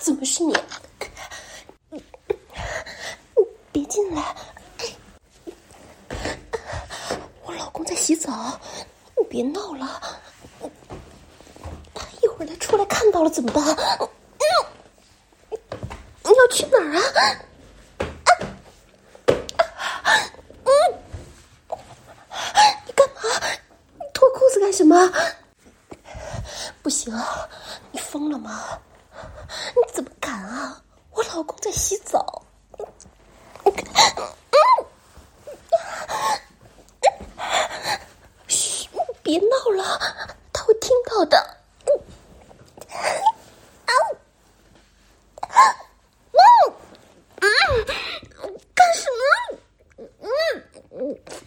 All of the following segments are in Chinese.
怎么是你？别进来，我老公在洗澡，你别闹了。一会儿他出来看到了怎么办？你要去哪儿啊？你干嘛？你脱裤子干什么？不行，你疯了吗？你怎么敢啊？我老公在洗澡。嘘，别闹了，他会听到的。干什么？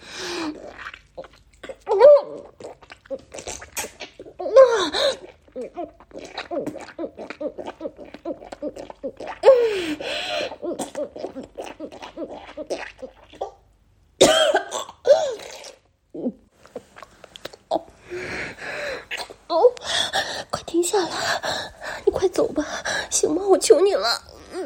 快停下来，你快走吧，行吗？我求你了。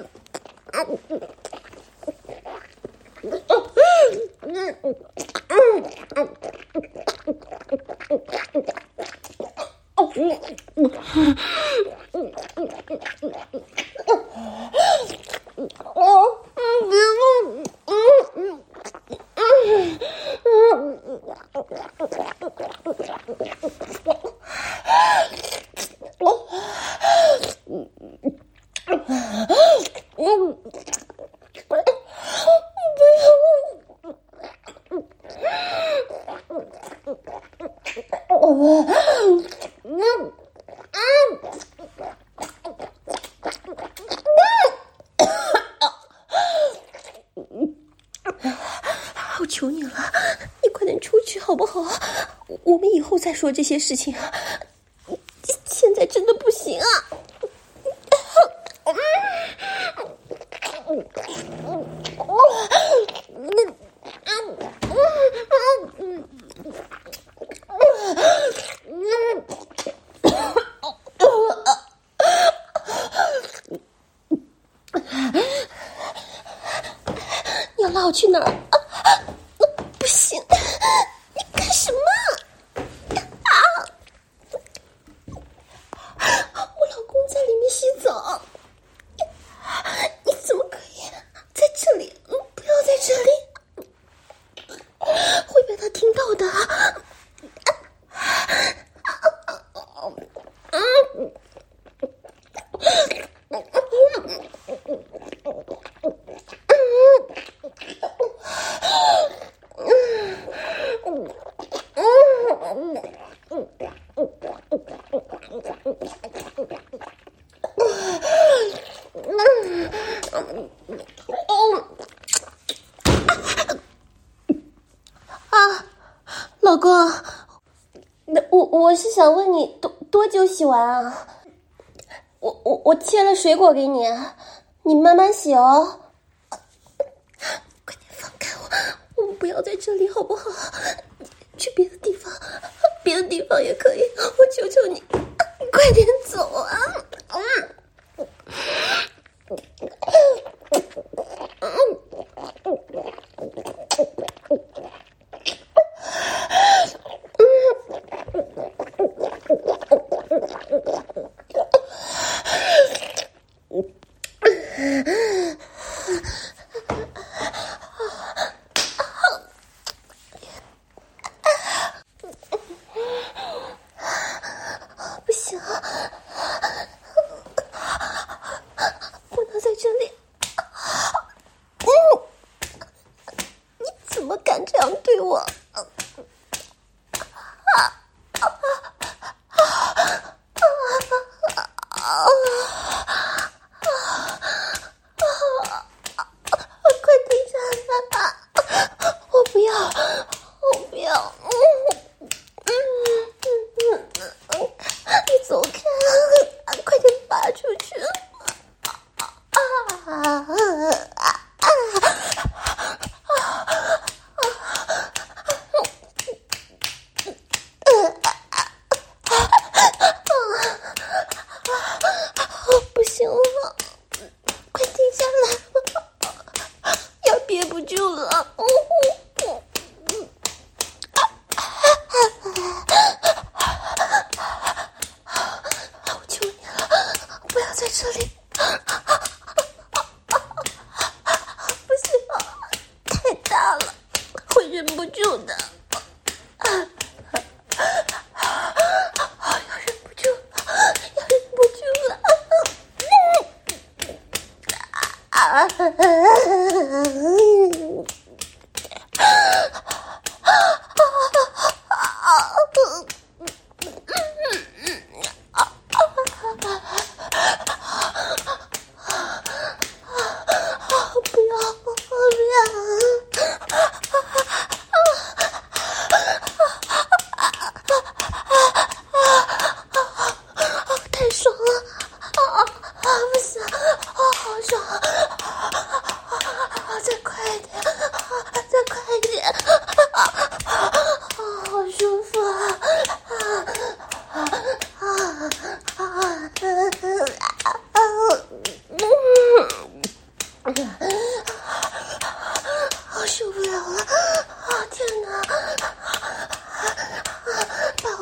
我求你了，你快点出去好不好？我们以后再说这些事情，现在真的不行啊。你要拉我去哪儿？不行，你干什么？我老公在里面洗澡，你怎么可以在这里？不要在这里，会被他听到的。老公，我是想问你多久洗完啊？我切了水果给你，你慢慢洗哦。快点放开我，我们不要在这里好不好？去别的地方，别的地方也可以，我求求你，快点走啊！不行，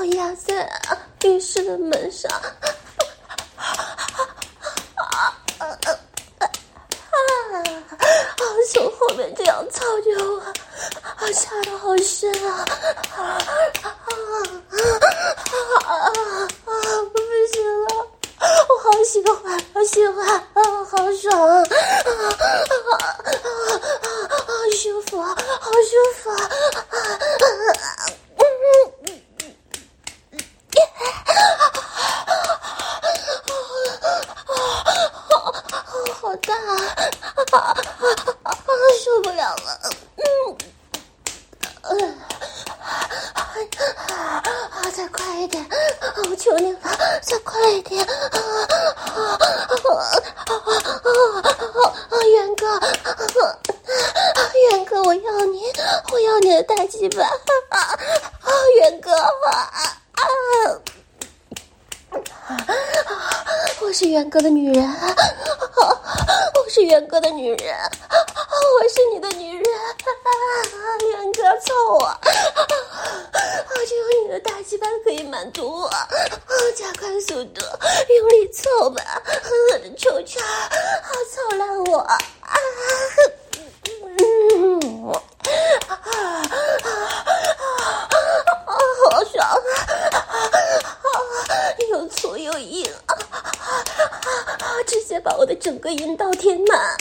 我压在浴室的门上，从后面这样操着我，插得好深啊！不行了，我好喜欢，好喜欢啊，好爽啊！好舒服，好舒服！好大受不了了！再快一点！我求你了，再快一点！元哥，元哥，我要你的大鸡巴！元哥！我是元哥的女人，我是元哥的女人，我是你的女人，元哥操我！只有你的大鸡巴可以满足我，加快速度，用力凑吧，抽插，操烂我！好爽！又粗又硬，直接把我的整个阴道填满！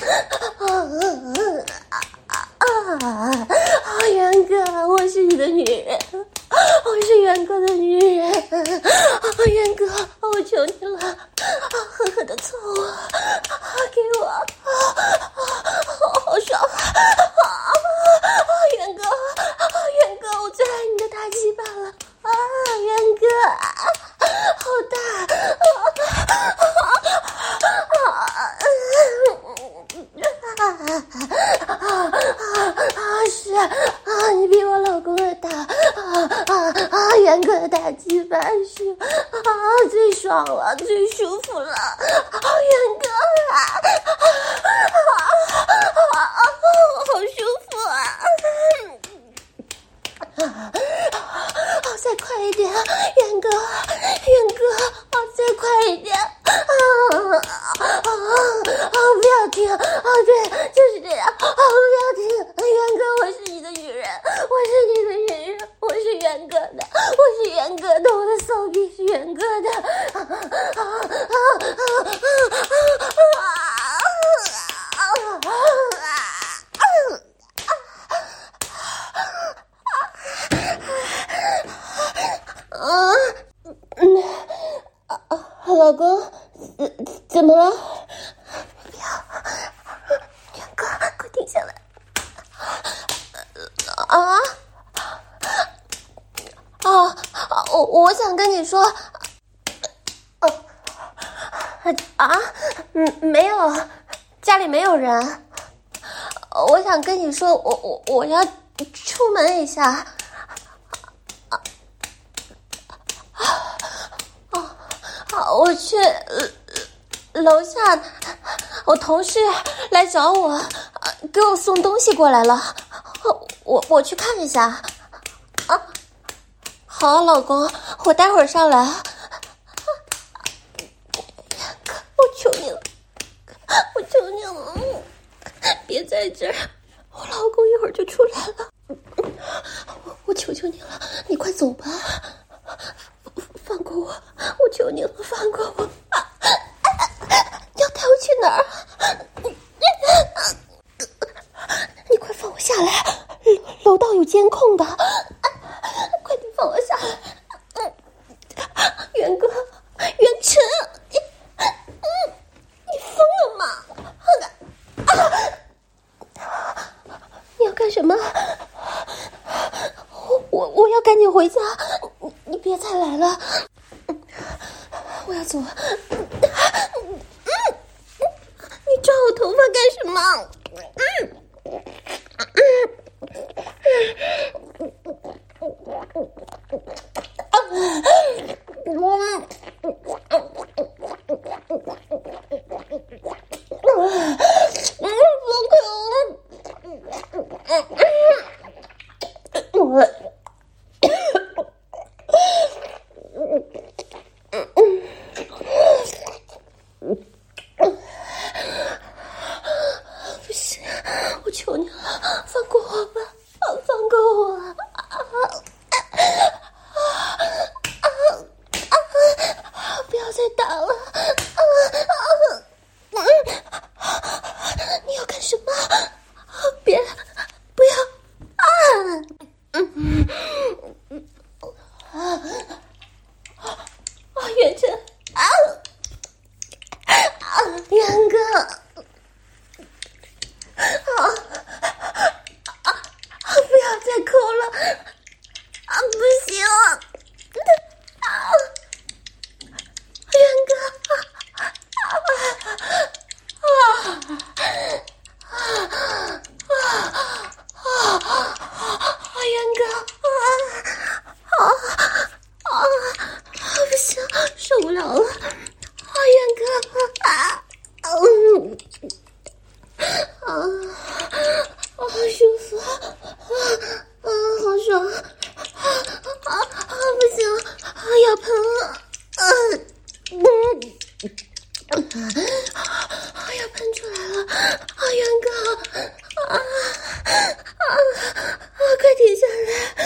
元哥，我是你的女人，我是元哥的女人，元哥，我求你了，狠狠地操我，给我，好爽！元哥，元哥，我最爱你的大鸡巴了！元哥，好大！是你比我老公的大元哥的大鸡巴是最爽了，最舒服了，元哥好舒服再快一点，元哥，再快一点！不要停！对，就是这样！不要停！元哥，我是你的女人，我是你的女人，我是元哥的，我是元哥的，我的骚逼是元哥的！老公，怎么了？不要，元哥，快停下来！我想跟你说，没有，家里没有人。我想跟你说，我要出门一下。我去楼下，我同事来找我，给我送东西过来了，我去看一下。好，老公，我待会儿上来。我求你了，我求你了，别在这儿，我老公一会儿就出来了。我求求你了，你快走吧。放过我，我求你了，放过我！要带我去哪儿？你快放我下来，楼道有监控的，快点放我下来！元哥，元辰，你疯了吗？你要干什么？我要赶紧回家，你别再来了，我要走。你抓我头发干什么？ 不行，我求你了，放过我吧，放过我！不要再打了！你要干什么？别，不要！元辰，元哥，不要再哭了，不行，元哥，元哥，不行，受不了了，元哥，好舒服，好爽，不行，要喷了，要喷出来了，元哥，快停下来，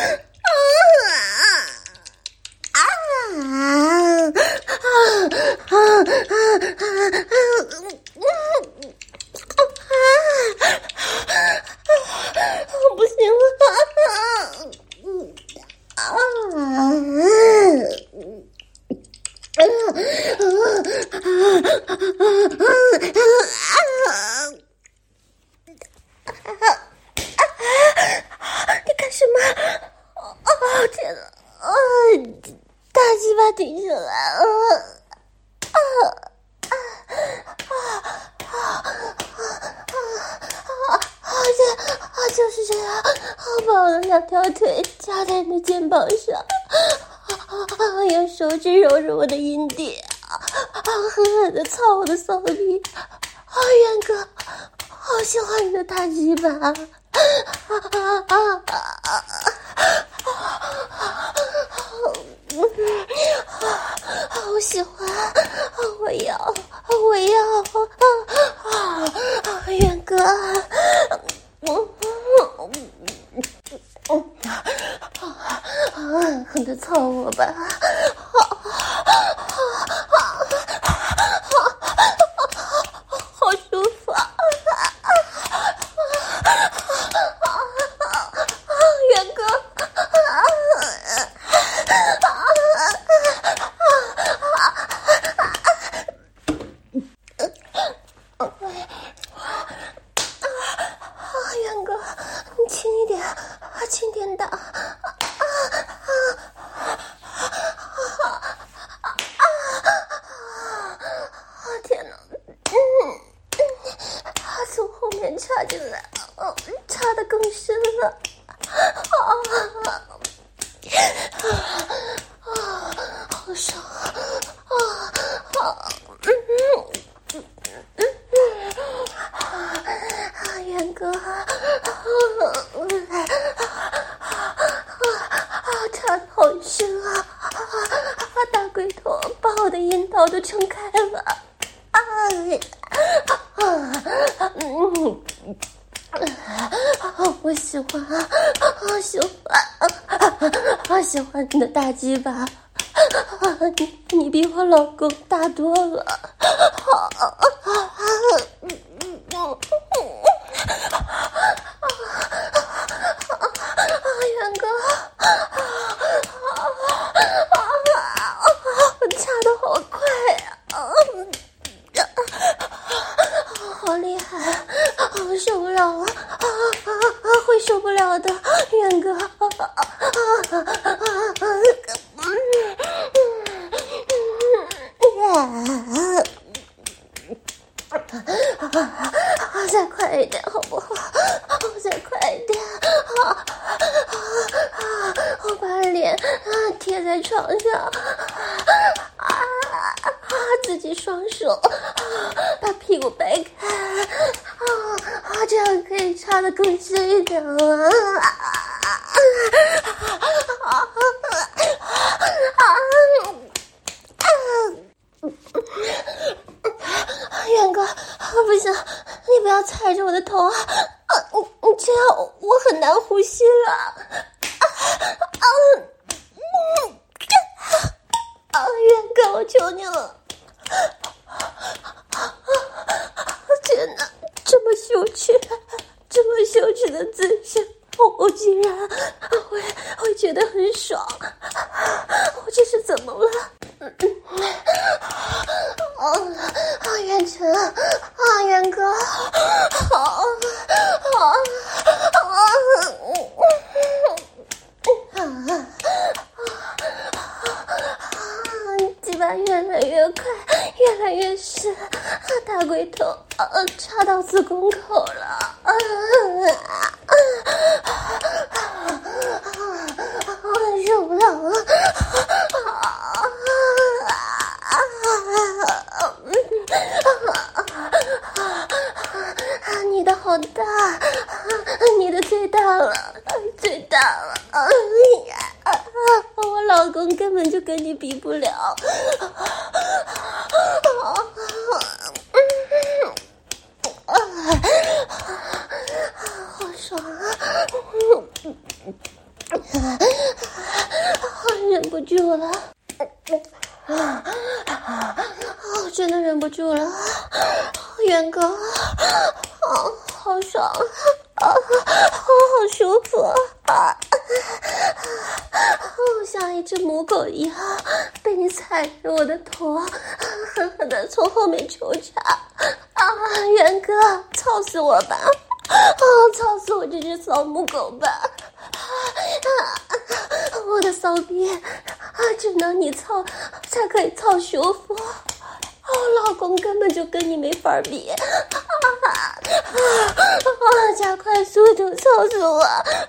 不行了，你干什么？天哪！大鸡巴停下来了！就是这样，把我的两条腿夹在你的肩膀上，用手指揉着我的阴蒂，狠狠地操我的骚逼。元哥，好喜欢你的大鸡巴！我喜欢，我要，元哥，狠地操我吧！好舒服啊！元哥，元哥，你轻一点，轻点打。天哪！从后面插进来，插得更深了。好爽！元哥，插得好深啊！大龟头把我的阴道都撑开了。我喜欢，好喜欢你的大鸡巴，你比我老公大多了。元哥，插得好快呀！好厉害，受不了了，会受不了的，元哥。再快一点好不好？再快一点！我把脸贴在床上，自己双手把屁股掰开，这样可以插得更深一点了。 踩着我的头你这样我很难呼吸了。元哥，我求你了。天哪，这么羞耻的姿势，我竟然会觉得很爽。我这是怎么了？元辰元哥，鸡巴越来越快，越来越湿，大龟头插到子宫口了。我受不了了。你的好大，你的最大了，最大了。我老公根本就跟你比不了。好爽忍不住了。真的忍不住了。元哥，好爽，好舒服像一只母狗一样被你踩着我的头，狠狠地从后面抽插。元哥，操死我吧！操死我这只骚母狗吧！我的骚逼只能你操才可以操舒服。老公根本就跟你没法比。加快速度，操死我！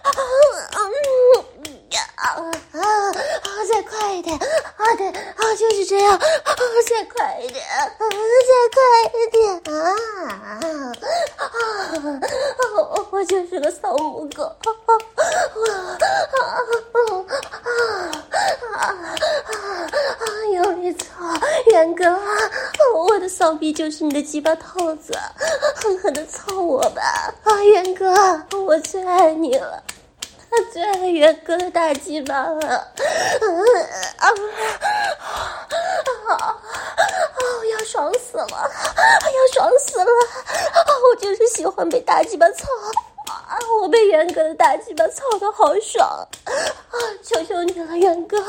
再快一点！对，就是这样！再快一点！我就是个骚母狗。用力操，元哥，我的骚逼就是你的鸡巴套子，狠狠地操我吧！元哥，我最爱你了。最爱元哥的大鸡巴了。要爽死了，我就是喜欢被大鸡巴操。我被元哥的大鸡巴操得好爽。求求你了，元哥。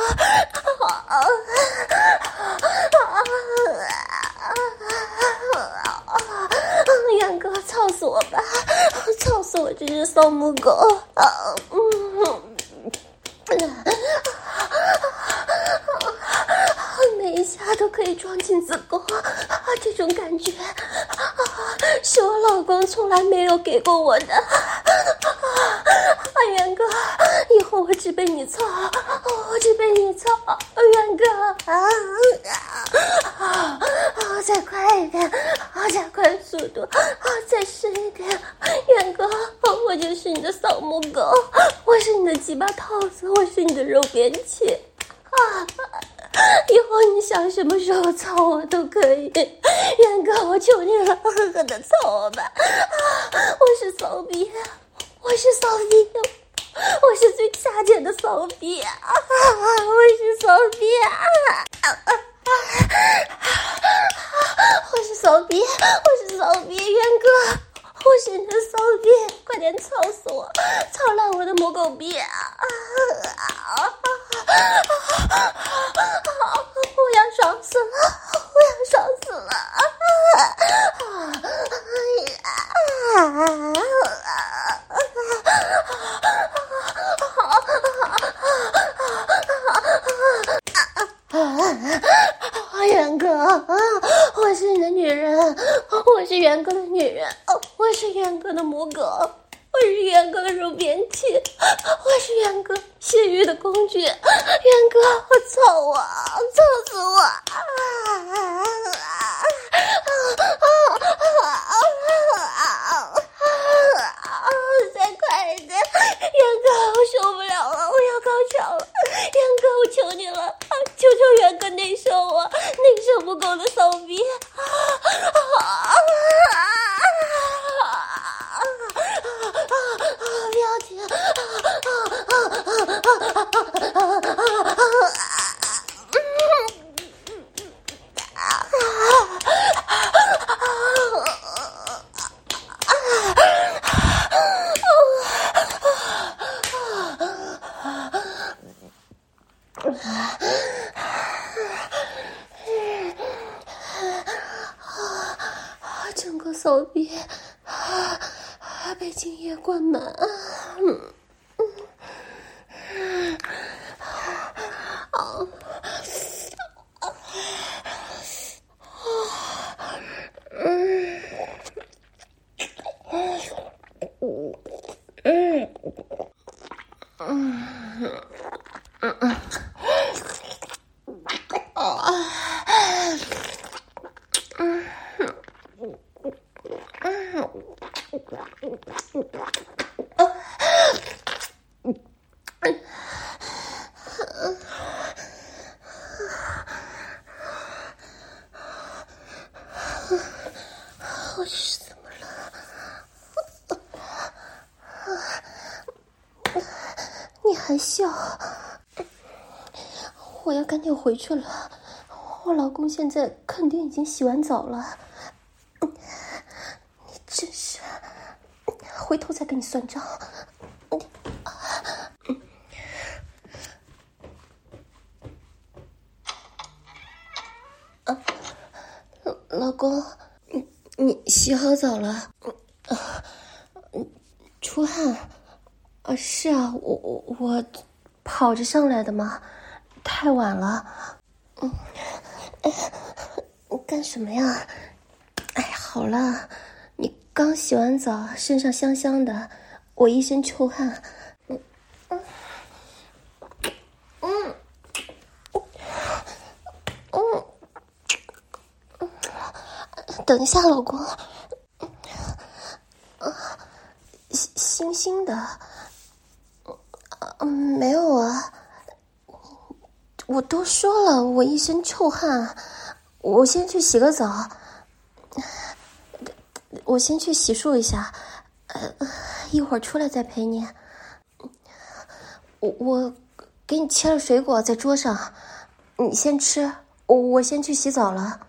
元哥，操死我吧！操死我这只骚母狗！每一下都可以撞进子宫，这种感觉是我老公从来没有给过我的。元哥，以后我只被你操，元哥。再快一点，加快速度，再深一点，元哥，我就是你的扫母狗，我是你的鸡巴套子，我是你的肉便器。以后你想什么时候操我都可以，元哥，我求你了，狠狠地操我吧！我是骚逼，我是最下贱的骚逼，我是骚逼，我是骚逼，元哥，我是你的骚逼，快点操死我，操烂我的母狗逼！我要爽死了！元哥，我是你的女人，我是元哥的女人，我是元哥的母狗，我是元哥的肉便器，我是元哥泄欲的工具。元哥，操我，操死我！再快一点，元哥，我受不了了，我要高潮了！元哥，我求你了，求求元哥内射我，内射不够的骚逼！ 手臂被精液灌满。我是怎么了？你还笑？我要赶紧回去了，我老公现在肯定已经洗完澡了。你真是，回头再跟你算账。老公，你洗好澡了？出汗？是啊，我跑着上来的嘛，太晚了。干什么呀？哎，好了，你刚洗完澡，身上香香的，我一身臭汗。等一下，老公。星星的。没有啊，我都说了，我一身臭汗，我先去洗个澡，我先去洗漱一下，一会儿出来再陪你。我给你切了水果在桌上，你先吃，我先去洗澡了。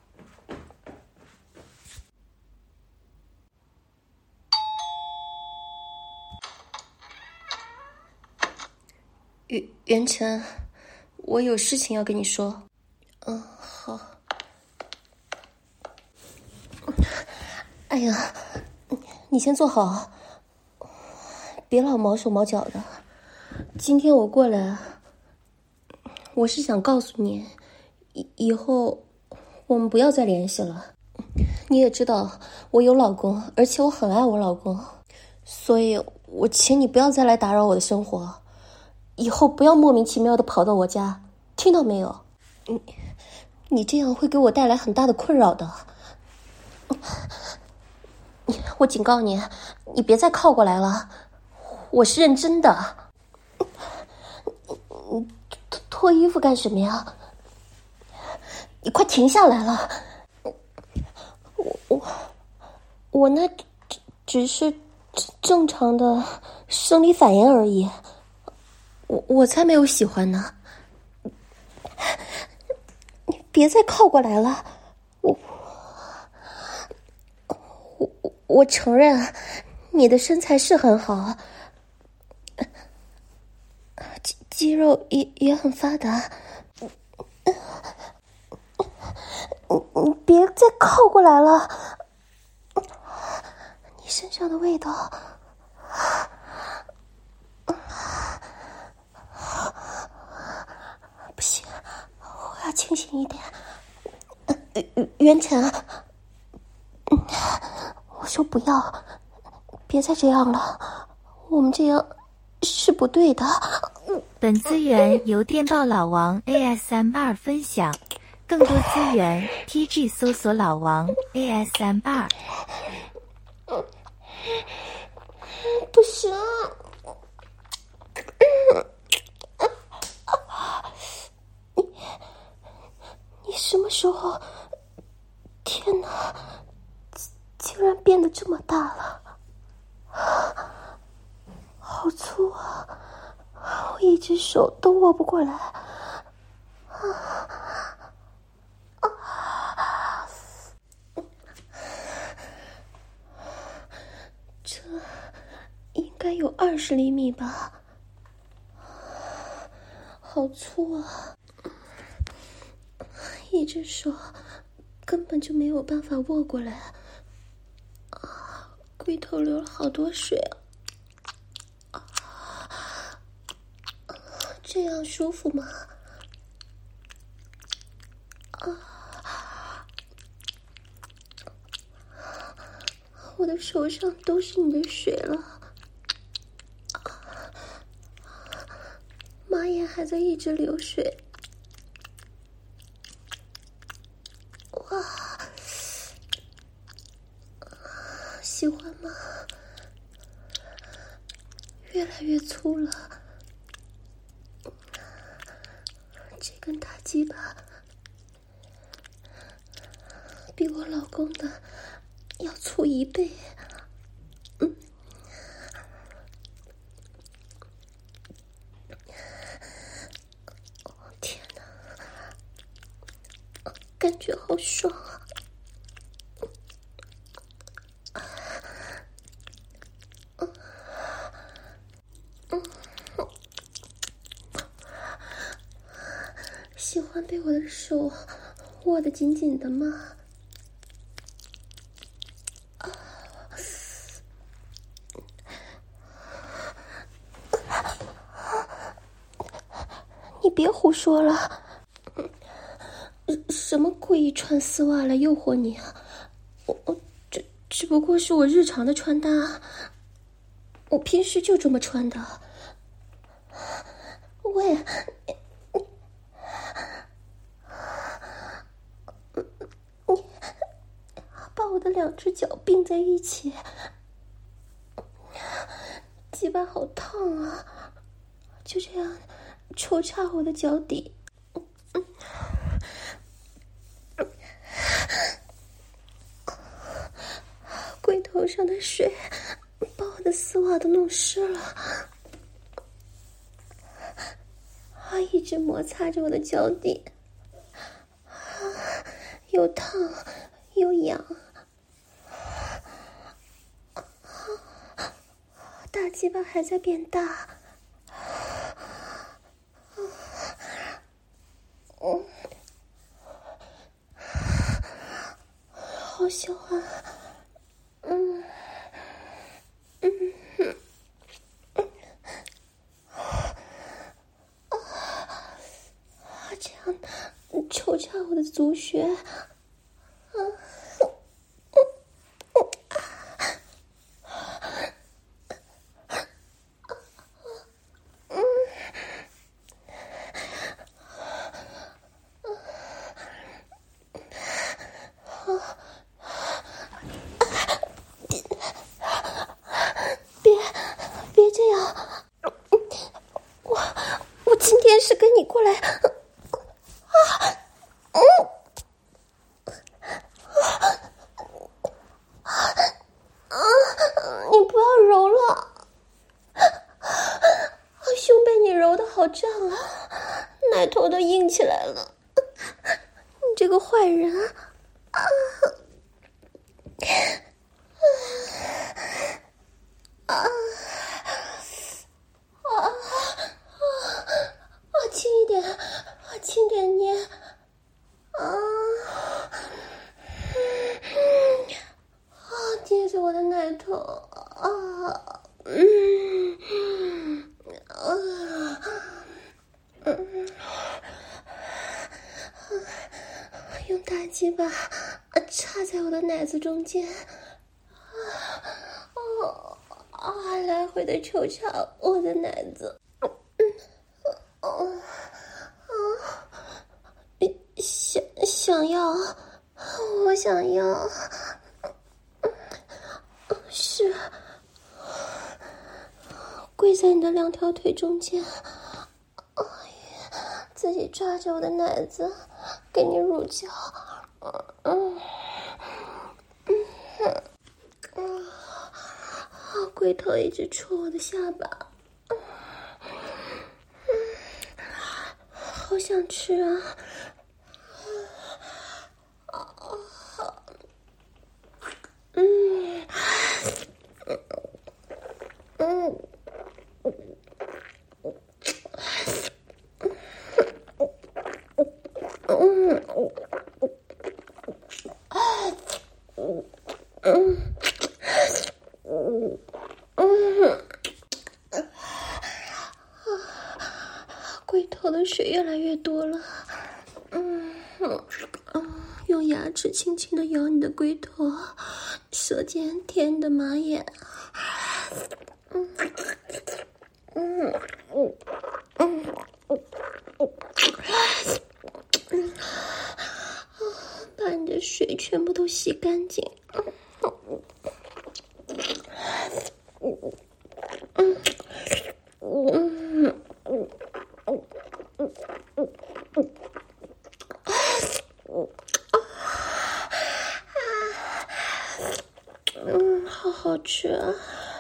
袁晨，我有事情要跟你说。好。哎呀，你先坐好，别老毛手毛脚的。今天我过来，我是想告诉你，以后我们不要再联系了。你也知道我有老公，而且我很爱我老公，所以我请你不要再来打扰我的生活。以后不要莫名其妙的跑到我家，听到没有？你这样会给我带来很大的困扰的。我警告你，你别再靠过来了，我是认真的。你脱衣服干什么呀？你快停下来了！我那只是正常的生理反应而已。我才没有喜欢呢！你别再靠过来了！我承认，你的身材是很好，肌肉也很发达。你别再靠过来了！你身上的味道。不行，我要清醒一点。袁晨，我说不要，别再这样了，我们这样是不对的。 本资源由电报老王 ASMR 分享，更多资源 TG 搜索老王 ASMR。 不行。你什么时候？天哪，竟然变得这么大了，好粗啊！我一只手都握不过来。这应该有20厘米吧，好粗啊！一只手根本就没有办法握过来。 龟头流了好多水啊！这样舒服吗？我的手上都是你的水了，妈也还在一直流水。哇，喜欢吗？越来越粗了，这根大鸡巴比我老公的要粗1倍。天哪，感觉好爽啊！喜欢被我的手握得紧紧的吗？你别胡说了，什么故意穿丝袜来诱惑你啊？我只不过是我日常的穿搭，我平时就这么穿的。喂，你把我的2只脚并在一起，鸡巴好烫啊！就这样抽插我的脚底。龟头上的水把我的丝袜都弄湿了，一直摩擦着我的脚底，又烫又痒。大鸡巴还在变大，好喜欢。这样抽插我的足穴，别这样，我今天是跟你过来。你不要揉了，胸被你揉得好胀啊，奶头都硬起来了。你这个坏人轻一点，轻点捏捏着我的奶头用大鸡巴插在我的奶子中间，来回的抽插我的奶子，想要，我想要，是跪在你的2条腿中间，自己抓着我的奶子给你乳胶，龟头一直戳我的下巴，好想吃啊！ 水越来越多了。用牙齿轻轻地咬你的龟头，舌尖舔你的马眼。把你的水全部都洗干净。好好吃啊。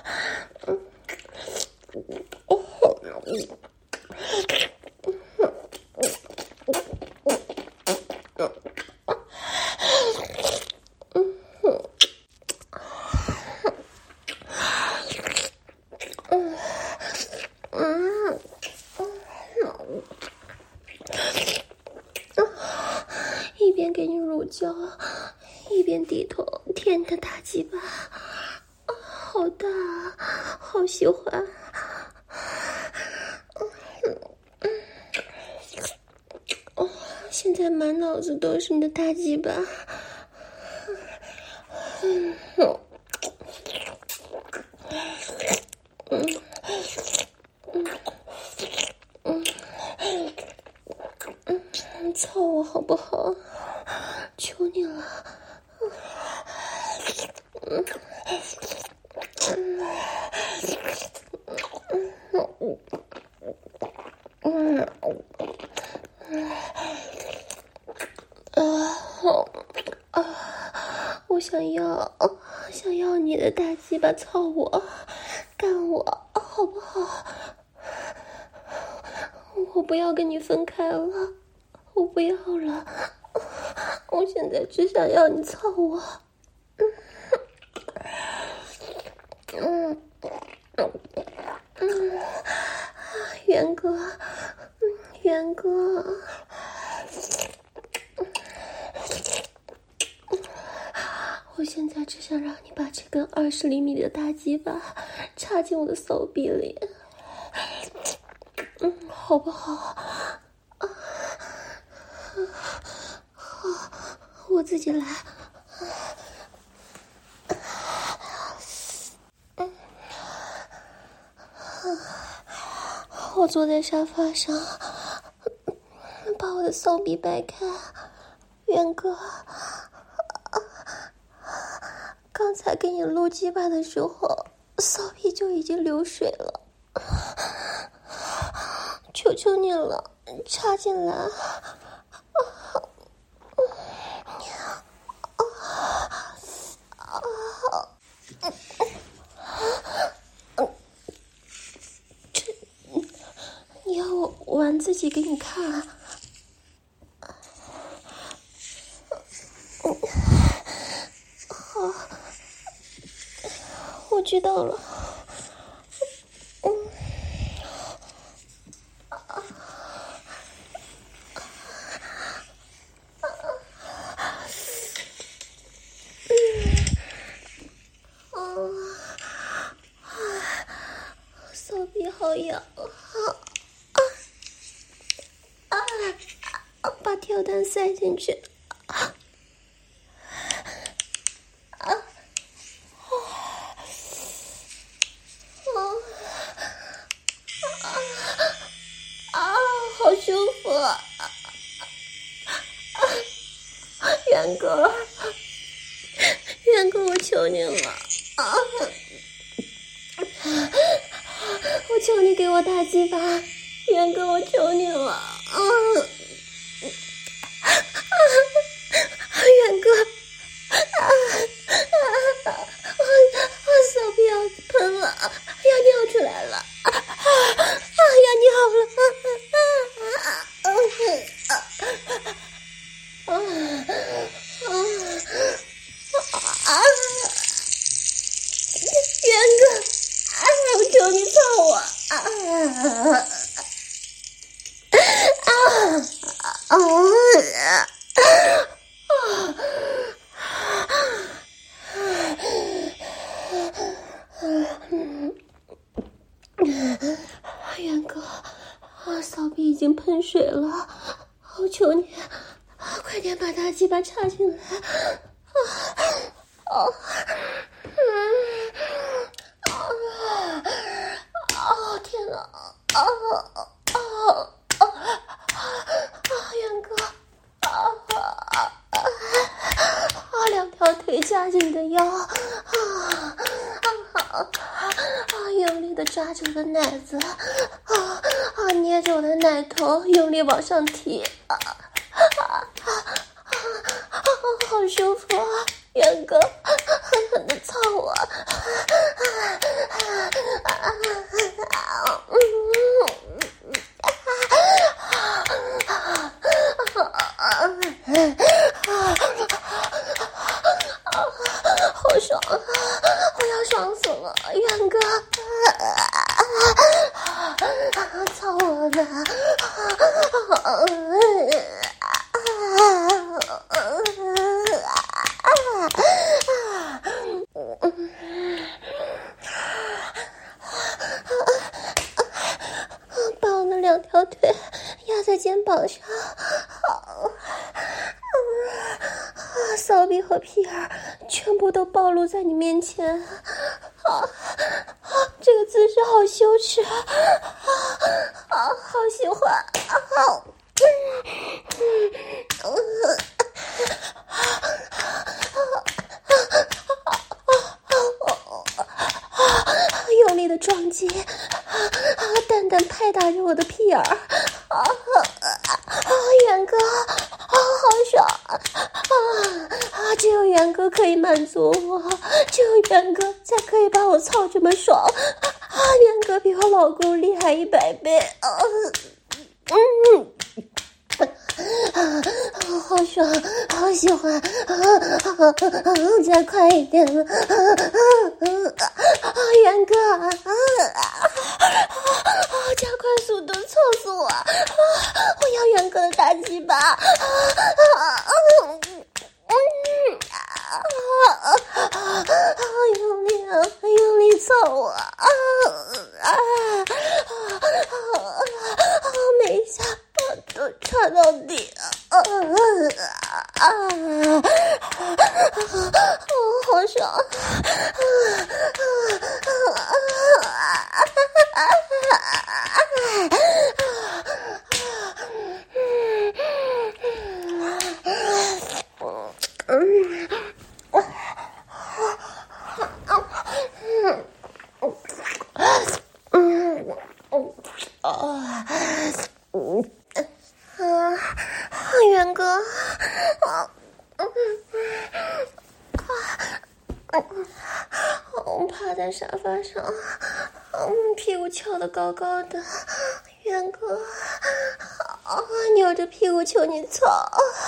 一边给你乳胶，一边低头舔你的大鸡巴，好大，好喜欢。现在满脑子都是你的大鸡巴。操我好不好？求你了。我想要你的大鸡巴操我，干我，好不好？我不要跟你分开了，我不要了，我现在只想要你操我。元哥，元哥，我现在只想让你把这根20厘米的大鸡巴插进我的手臂里，好不好？好，我自己来。我坐在沙发上，把我的手臂掰开。元哥，刚才给你撸鸡巴的时候，手臂就已经流水了，求求你了，插进来。你要我玩自己给你看？好，我知道了。手臂好痒，把跳蛋塞进去。好舒服啊！元哥，元哥，我求你了我求你给我大鸡巴，元哥，我求你了元哥，手臂要喷了，要尿出来了，要尿了，元哥，我求你操我水了，我求你，快点把大鸡巴插进来！天哪！元哥，两条腿夹着你的腰，用力的抓着我的奶子，捏着我的奶头，用力往上提，好舒服啊！元哥，狠狠的操我！好爽啊！我要爽死了，元哥！操我呢！把我的两条腿压在肩膀上，骚逼和屁眼全部都暴露在你面前，这个姿势好羞耻，好喜欢，用力的撞击，淡淡拍打着我的屁眼儿，元哥，好爽，只有元哥可以满足我，只有元哥才可以把我操这么爽，元哥比我老公厉害100倍，好爽，好喜欢，再快一点，元哥，加快速度，操死我！我要元哥的大鸡巴！用力啊，用力操我！每一下都插到底，好爽！元哥，我趴在沙发上，屁股翘得高高的，元哥，扭着屁股求你操，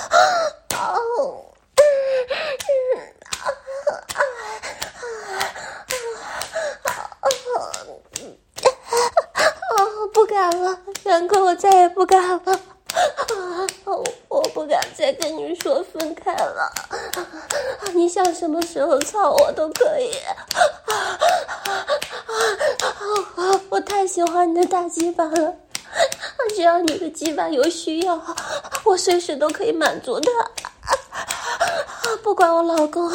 不敢了，元哥，我再也不敢了。我不敢再跟你说分开了，你想什么时候操我都可以。我太喜欢你的大鸡巴了，只要你的鸡巴有需要，我随时都可以满足他。不管我老公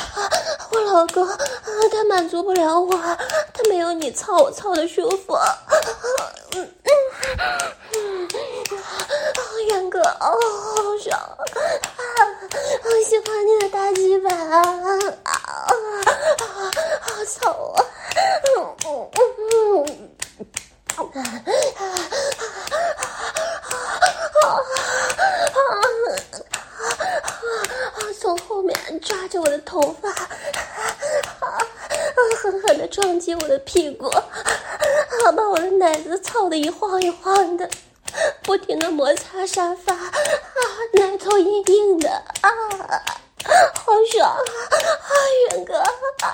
他满足不了我，他没有你操我操的舒服。元哥，好爽，好喜欢你的大鸡巴，操我！从后面抓着我的头发，狠狠地撞击我的屁股，把我的奶子操得一晃一晃的，不停地摩擦沙发，奶头硬硬的，好爽，元哥，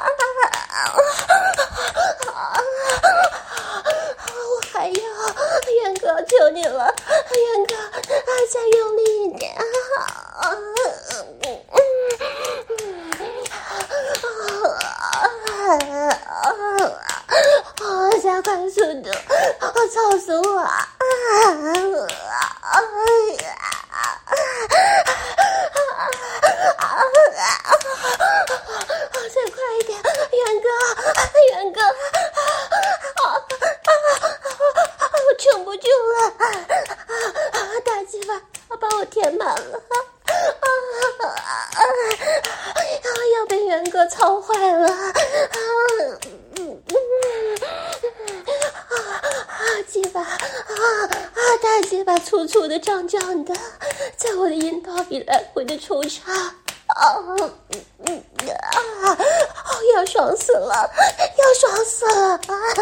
我还要，元哥，求你了，元哥，再用力一点，加快速度，操死我！ 元哥，我撑不住了，大鸡巴把我填满了，要被元哥操坏了，鸡巴大鸡巴粗粗的胀胀的，在我的阴道里来回的抽插，要爽死了，要爽死了！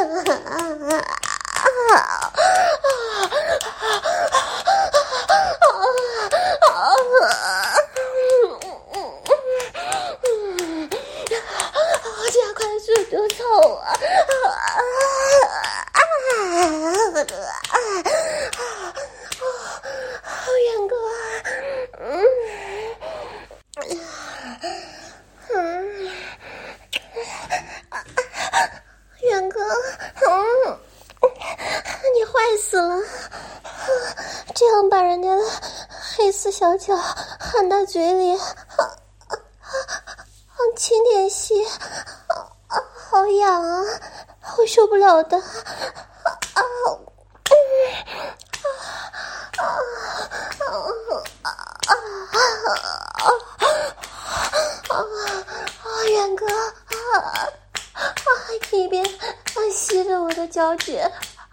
加快速度操啊！元哥，元哥，你坏死了！这样把人家的黑丝小脚含到嘴里，轻点吸，好痒啊，我受不了的。元哥，一边吸着我的脚趾，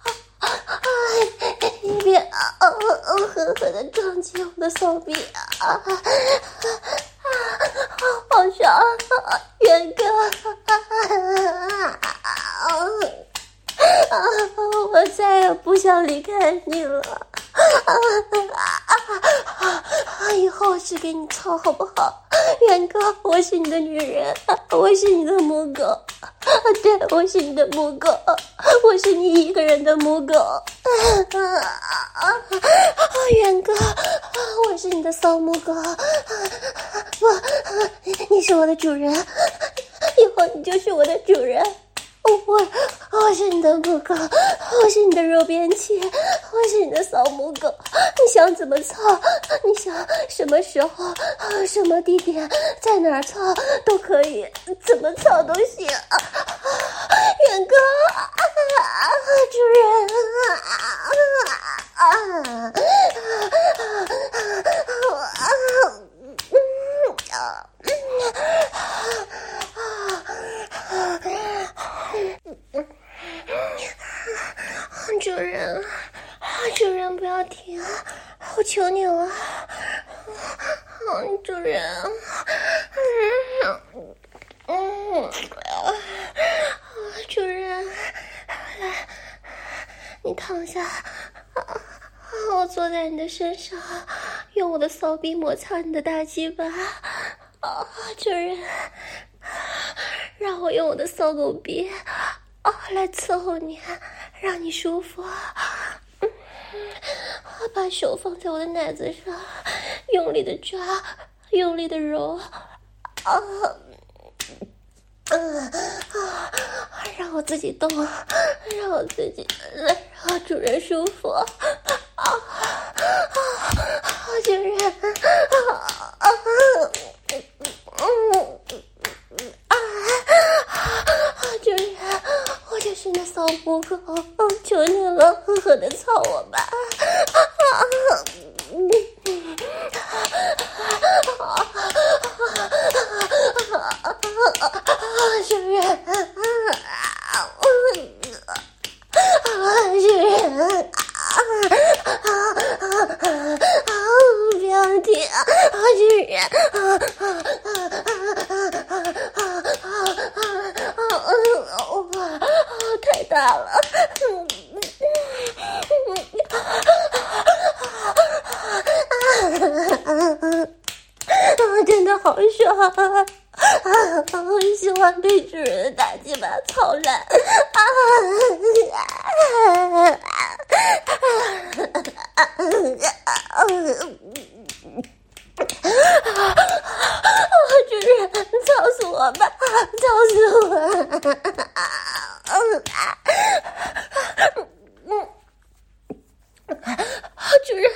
一边狠狠地撞击我的手臂，好爽，元哥，我再也不想离开你了，以后是给你操好不好？元哥，我是你的女人，我是你的母狗，对，我是你的母狗，我是你一个人的母狗，元哥，我是你的骚母狗，你是我的主人，以后你就是我的主人。我是你的母狗，我是你的肉边器，我是你的骚母狗，你想怎么操，你想什么时候什么地点在哪儿操都可以，怎么操都行。元哥，主人，主人不要停，我求你了，主人，主人，来，你躺下，我坐在你的身上，用我的骚逼摩擦你的大鸡巴，主人，让我用我的骚狗逼来伺候你，让你舒服。把手放在我的奶子上，用力的抓，用力的揉，让我自己动，让我自己来，让主人舒服。主人，主人，我就是你的骚母狗，求你了，狠狠的操我吧！主人，主人，不要停，主人，太大了。真的好爽我喜欢被主人的大鸡巴操烂主人，操死我吧，操死我主人，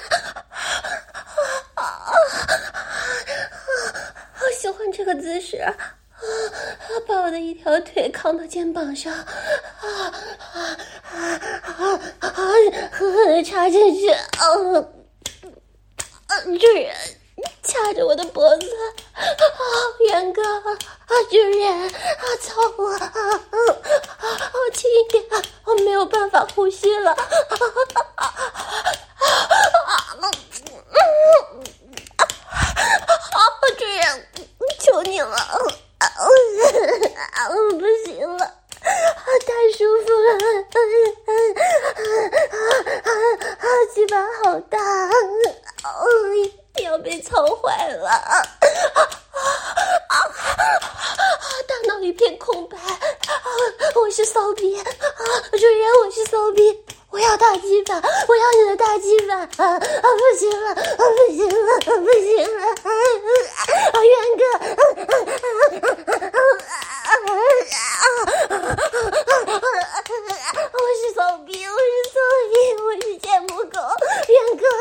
好喜欢这个姿势， 把我的一条腿扛到肩膀上，插进去，主人掐着我的脖子，元哥，主人，操我，轻一点，我没有办法呼吸了，主人，求你了，不行了，太舒服了，鸡巴好大，要被操坏了，大脑一片空白，我是骚逼，主人，我是骚逼，我要大鸡巴，我要你的大鸡巴，不行了，不行了，不行了，元哥，我是骚逼，我是骚逼，我是贱母狗，元哥，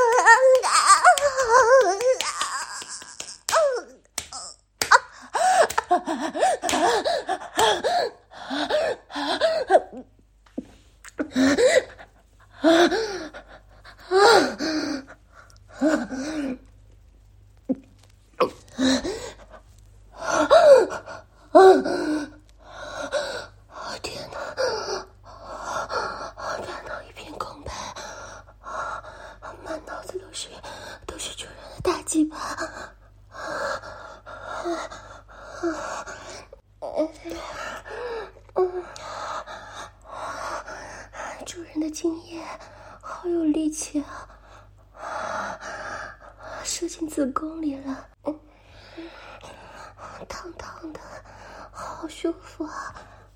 天哪，大脑一片空白，满脑子都是主人的大鸡巴，主人的精液好有力气啊，射进子宫里了，烫烫的，好舒服啊。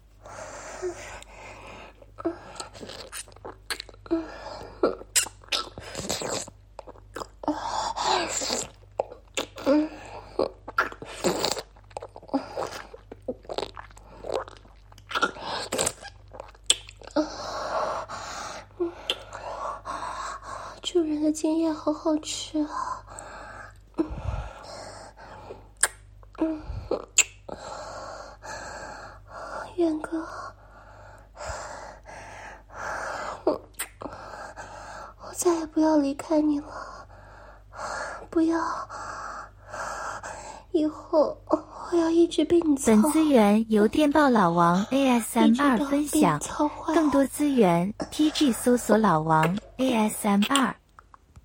主人的精液好好吃啊！元哥，我再也不要离开你了，不要，以后我要一直被你操。 本资源由电报老王 AS32 分享，更多资源 TG 搜索老王 AS32。